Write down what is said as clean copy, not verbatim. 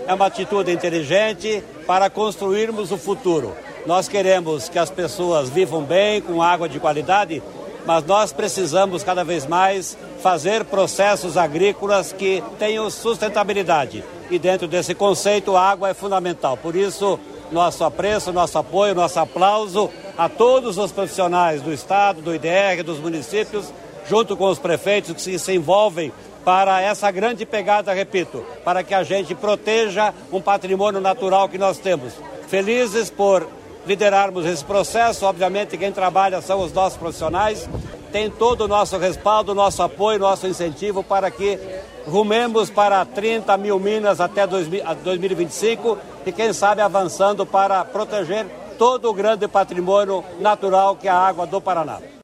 é uma atitude inteligente para construirmos o futuro. Nós queremos que as pessoas vivam bem, com água de qualidade, mas nós precisamos cada vez mais fazer processos agrícolas que tenham sustentabilidade. E dentro desse conceito, a água é fundamental. Por isso, nosso apreço, nosso apoio, nosso aplauso a todos os profissionais do Estado, do IDR, dos municípios, junto com os prefeitos que se envolvem para essa grande pegada, repito, para que a gente proteja um patrimônio natural que nós temos. Felizes por liderarmos esse processo. Obviamente quem trabalha são os nossos profissionais, tem todo o nosso respaldo, nosso apoio, nosso incentivo para que rumemos para 30 mil minas até 2025 e quem sabe avançando para proteger todo o grande patrimônio natural que é a água do Paraná.